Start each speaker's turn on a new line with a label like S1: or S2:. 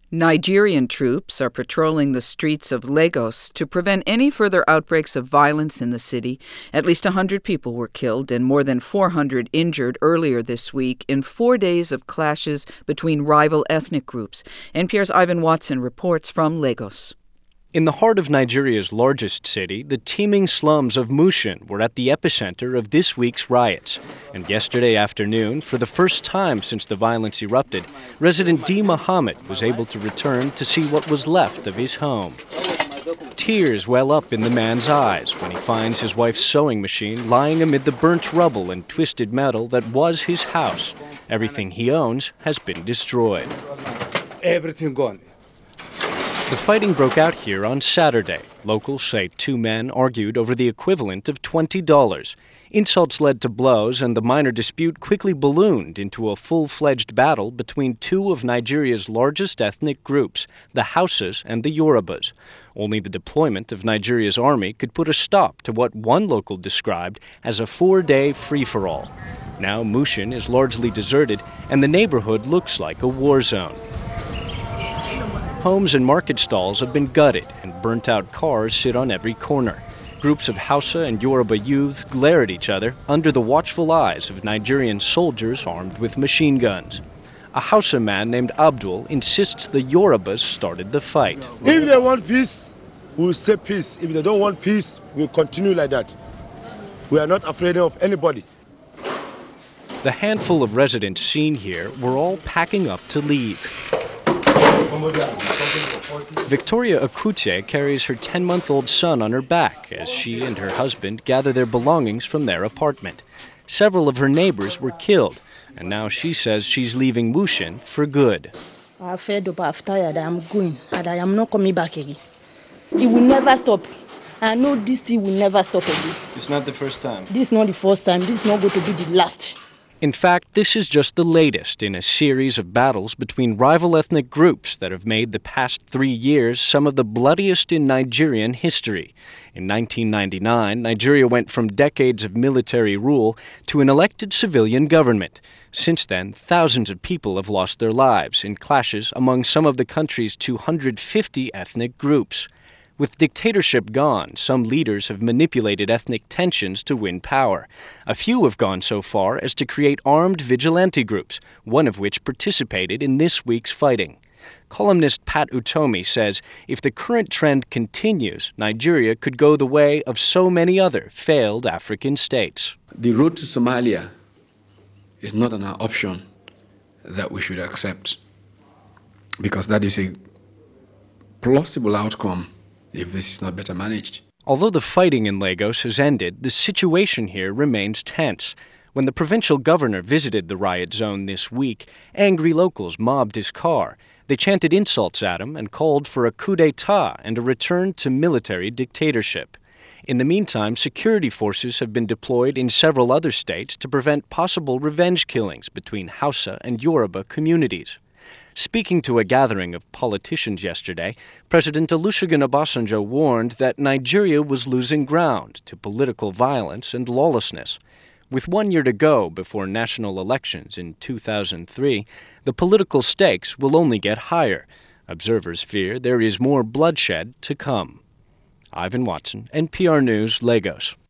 S1: Nigerian troops are patrolling the streets of Lagos to prevent any further outbreaks of violence in the city. At least 100 people were killed and more than 400 injured earlier this week in 4 days of clashes between rival ethnic groups. NPR's Ivan Watson reports from Lagos.
S2: In the heart of Nigeria's largest city, the teeming slums of Mushin were at the epicenter of this week's riots. And yesterday afternoon, for the first time since the violence erupted, resident D. Muhammad was able to return to see what was left of his home. Tears well up in the man's eyes when he finds his wife's sewing machine lying amid the burnt rubble and twisted metal that was his house. Everything he owns has been destroyed.
S3: Everything gone.
S2: The fighting broke out here on Saturday. Locals say two men argued over the equivalent of $20. Insults led to blows, and the minor dispute quickly ballooned into a full-fledged battle between two of Nigeria's largest ethnic groups, the Hausas and the Yorubas. Only the deployment of Nigeria's army could put a stop to what one local described as a 4-day free-for-all. Now Mushin is largely deserted, and the neighborhood looks like a war zone. Homes and market stalls have been gutted, and burnt-out cars sit on every corner. Groups of Hausa and Yoruba youths glare at each other under the watchful eyes of Nigerian soldiers armed with machine guns. A Hausa man named Abdul insists the Yorubas started the fight.
S3: If they want peace, we'll say peace. If they don't want peace, we'll continue like that. We are not afraid of anybody.
S2: The handful of residents seen here were all packing up to leave. Victoria Akute carries her 10-month-old son on her back as she and her husband gather their belongings from their apartment. Several of her neighbors were killed, and now she says she's leaving Mushin for good.
S4: I'm fed up, I'm tired, I'm going, and I am not coming back again. It will never stop. I know this thing will never stop again.
S2: It's not the first time.
S4: This is not the first time. This is not going to be the last.
S2: In fact, this is just the latest in a series of battles between rival ethnic groups that have made the past 3 years some of the bloodiest in Nigerian history. In 1999, Nigeria went from decades of military rule to an elected civilian government. Since then, thousands of people have lost their lives in clashes among some of the country's 250 ethnic groups. With dictatorship gone, some leaders have manipulated ethnic tensions to win power. A few have gone so far as to create armed vigilante groups, one of which participated in this week's fighting. Columnist Pat Utomi says if the current trend continues, Nigeria could go the way of so many other failed African states.
S5: The road to Somalia is not an option that we should accept, because that is a plausible outcome if this is not better managed.
S2: Although the fighting in Lagos has ended, the situation here remains tense. When the provincial governor visited the riot zone this week, angry locals mobbed his car. They chanted insults at him and called for a coup d'etat and a return to military dictatorship. In the meantime, security forces have been deployed in several other states to prevent possible revenge killings between Hausa and Yoruba communities. Speaking to a gathering of politicians yesterday, President Olusegun Obasanjo warned that Nigeria was losing ground to political violence and lawlessness. With 1 year to go before national elections in 2003, the political stakes will only get higher. Observers fear there is more bloodshed to come. Ivan Watson, NPR News, Lagos.